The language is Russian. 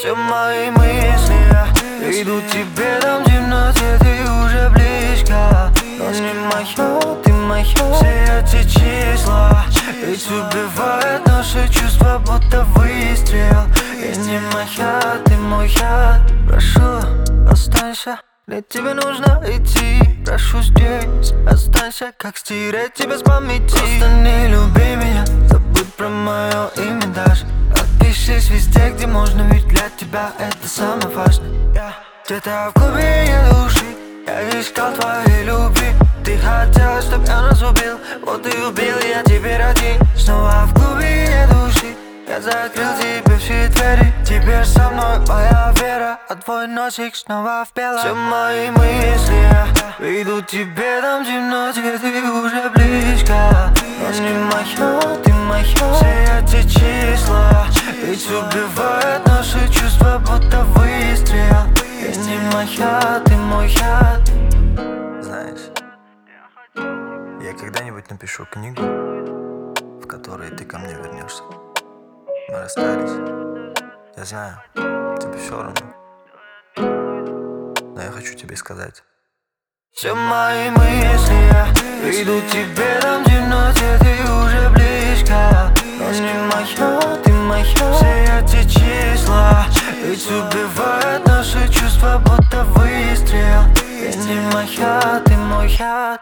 Все мои мысли идут к тебе, там в темноте ты уже близко. Но не моя, ты моя. Все эти числа ведь убивают наши чувства, будто выстрел. И не моя, ты моя. Прошу, останься, ведь тебе нужно идти. Прошу здесь, останься, как стереть тебя с памяти. Просто не люби меня, забудь про мое имя даже. Отпишись везде, где можно, ведь для тебя это самое важное. Где-то в глубине души я искал твоей любви. Ты хотела, чтоб я нас убил, вот и убил я теперь один. Снова в глубине души я закрыл тебе все двери. Теперь со мной моя вера, а твой носик снова в белом. Все мои мысли ведут к тебе, там в темноте ты уже близко. Но не моя, ты моя. Все эти числа ведь убивают наши чувства, будто выстрел. И не моя, ты моя. Знаешь, я когда-нибудь напишу книгу, в которой ты ко мне вернешься. Мы расстались, я знаю, тебе все равно, но я хочу тебе сказать. Все мои мысли идут к тебе, там в темноте ты уже близко. Но не моя, ты моя. Все эти числа ведь убивают наши чувства, будто выстрел. И не моя, ты моя.